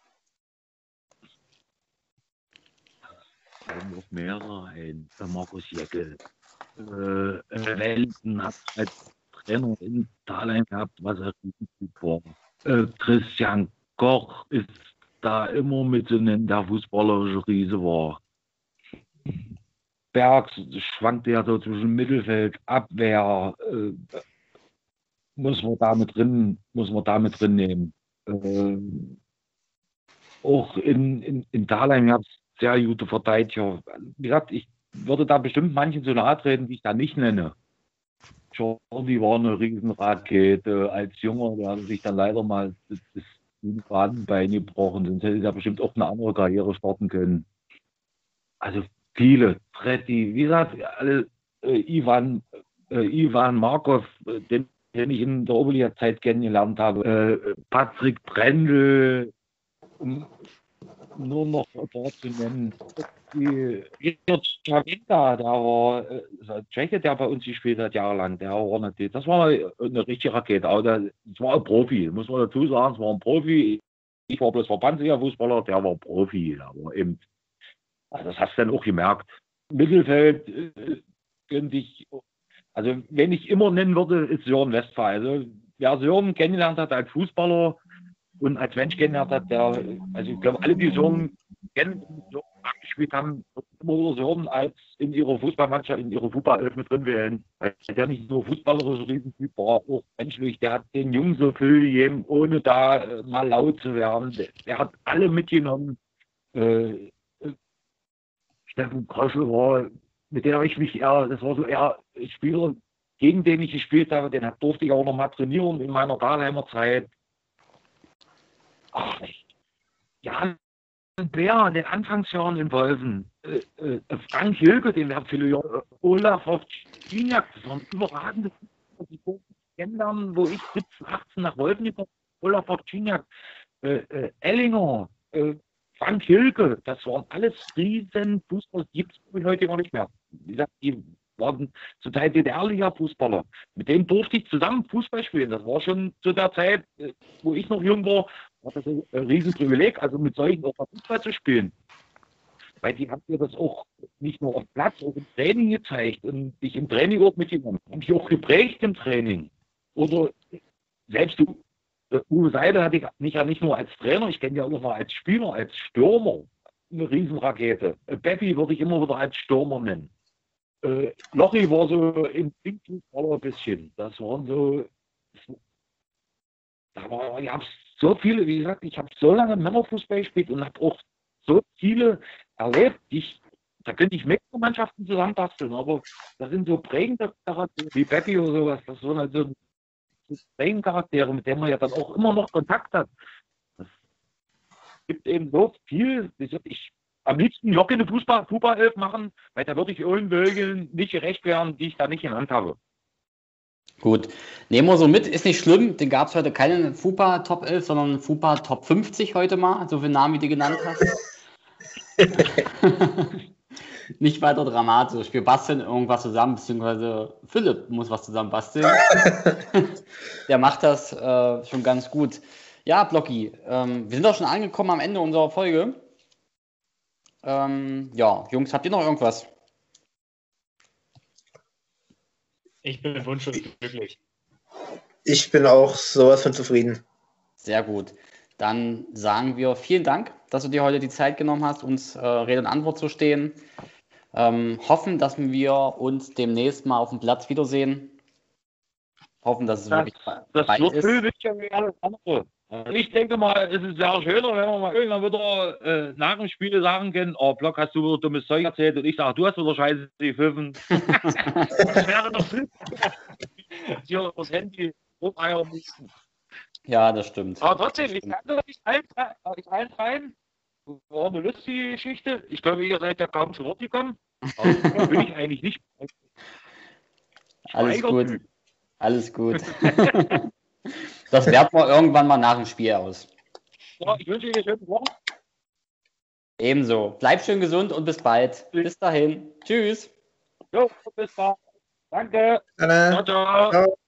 Noch mehrere ein. Markus Jäckel. Wellington hat als Trainer in Thalheim gehabt, was er richtig war. Christian Koch ist da immer mit zu nennen, der fußballerische Riese war. Bergs schwankte ja so zwischen Mittelfeld, Abwehr, muss man damit drin nehmen. Auch in Thalheim gab es sehr gute Verteidiger. Wie gesagt, ich würde da bestimmt manchen so nahe treten, die ich da nicht nenne. Jordi war eine Riesenrakete als Junger, der hat sich dann leider mal das Wadenbein gebrochen, sonst hätte er bestimmt auch eine andere Karriere starten können. Also viele, Tretti, wie gesagt, alle, Ivan Markov, den ich in der Oberliga-Zeit kennengelernt habe, Patrick Brendel, um nur noch dort zu nennen. Chavita, der war Tscheche, der bei uns gespielt hat jahrelang, der war natürlich, das war eine richtige Rakete, aber das war ein Profi, muss man dazu sagen, es war ein Profi. Ich war bloß verbandslicher Fußballer, der war Profi, aber eben, also das hast du dann auch gemerkt. Mittelfeld könnte ich, also wenn ich immer nennen würde, ist Sören Westphal. Also wer Sören kennengelernt hat als Fußballer und als Mensch kennengelernt hat, also ich glaube, alle, die Sören kennen, gespielt haben, immer Sören als in ihrer Fußballmannschaft, in ihrer Fußballelf mit drin wählen. Weil der nicht nur fußballerisch Riesentyp war, auch menschlich. Der hat den Jungen so viel gegeben, ohne da mal laut zu werden. Der hat alle mitgenommen. Steffen Kröschel war, mit dem habe ich mich das war so eher ein Spieler, gegen den ich gespielt habe, den durfte ich auch noch mal trainieren in meiner Dahlheimer Zeit. Ach, Jan Bär in den Anfangsjahren in Wolfen, Frank Hilke, den wir haben viele Jahre, Olaf Ovtciniak, das waren überragende Fußballer, die kennenlernen, wo ich 17, 18 nach Wolfen gekommen bin. Olaf Ovtciniak, Ellinger, Frank Hilke, das waren alles riesen Fußballer, die gibt es heute gar nicht mehr. Wie gesagt, die waren zum Teil DDR-Liga-Fußballer. Mit denen durfte ich zusammen Fußball spielen. Das war schon zu der Zeit, wo ich noch jung war, war das ein Riesenprivileg, also mit solchen auch mal Fußball zu spielen. Weil die haben mir das auch nicht nur auf Platz, auch im Training gezeigt und dich im Training auch mitgenommen. Haben mich auch geprägt im Training. Oder selbst Uwe Seidel hatte ich mich ja nicht nur als Trainer, ich kenne ja auch noch als Spieler, als Stürmer. Eine Riesenrakete. Beppi würde ich immer wieder als Stürmer nennen. Lochi war so im Fußballer ein bisschen. Das waren so. Ich habe so viele, wie gesagt, ich habe so lange Männerfußball gespielt und habe auch so viele erlebt. Da könnte ich mehrere Mannschaften zusammenbasteln, aber das sind so prägende Charaktere wie Beppi oder sowas. Das sind halt so prägende Charaktere, mit denen man ja dann auch immer noch Kontakt hat. Es gibt eben so viel. Ich am liebsten Jock in eine Fußball-Elf machen, weil da würde ich irgendwelchen nicht gerecht werden, die ich da nicht genannt habe. Gut, nehmen wir so mit, ist nicht schlimm, den gab es heute keine FUPA Top 11, sondern FUPA Top 50 heute mal, so viele Namen, wie du genannt hast. Nicht weiter dramatisch, wir basteln irgendwas zusammen, beziehungsweise Philipp muss was zusammen basteln. Der macht das schon ganz gut. Ja, Blocki, wir sind auch schon angekommen am Ende unserer Folge. Ja, Jungs, habt ihr noch irgendwas? Ich bin wunschlos glücklich. Ich bin auch sowas von zufrieden. Sehr gut. Dann sagen wir vielen Dank, dass du dir heute die Zeit genommen hast, uns Rede und Antwort zu stehen. Hoffen, dass wir uns demnächst mal auf dem Platz wiedersehen. Hoffen, dass es wirklich bald ist. Das wird viel wie alles andere. Ich denke mal, es ist sehr schöner, wenn wir mal irgendwann wieder nach dem Spiel sagen können, oh, Block, hast du wieder dummes Zeug erzählt und ich sage, du hast wieder Scheiße gepfiffen. Das wäre doch viel. hier übers Handy rumeiern mussten. Ja, das stimmt. Aber trotzdem, ich kannte euch allen rein. War eine lustige Geschichte. Ich glaube, ihr seid ja kaum zu Wort gekommen. Aber bin ich eigentlich nicht. Alles gut. Alles gut. Das werten wir irgendwann mal nach dem Spiel aus. Ja, ich wünsche Ihnen eine schöne Woche. Ebenso. Bleib schön gesund und bis bald. Bis dahin. Tschüss. Jo, bis bald. Danke. Ciao. Ciao, ciao. Ciao.